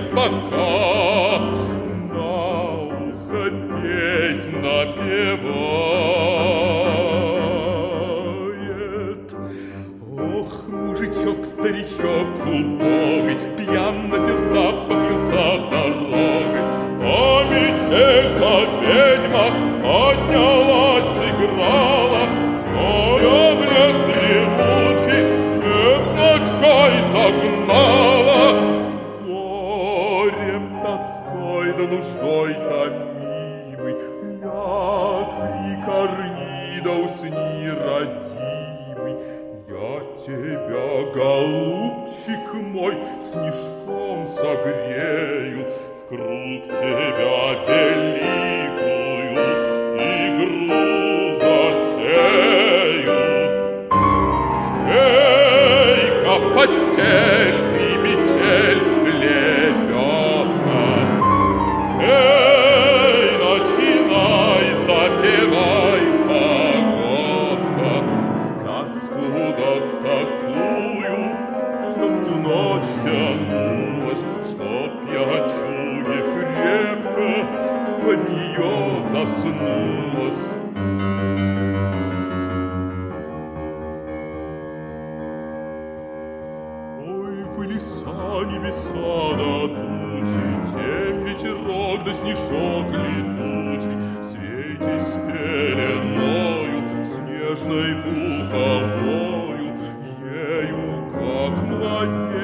пока на ухо песнь напевает. Ох, мужичок-старичок убогий, пьян напился, покрылся дорогой, а метель-то ведьма поднялась, играла, скоро в лес дремучий невзначай загнала. Горем, тоской да нуждой томимый, ляг, прикорни да усни, родимый. Я тебя, голубчик мой, снежком согрею, в круг тебя великую игру затею. Змейка, постель, ты метель, лебедка, эй, начинай, запевай, погодка, сказку да такую, чтоб всю ночь тянулась, чтоб я чуя крепко под нее заснулась. Ой, в леса, небеса да тучи, тем ветерок да снежок летучий, светясь пеленою, снежной пуховою, ею, как младенец,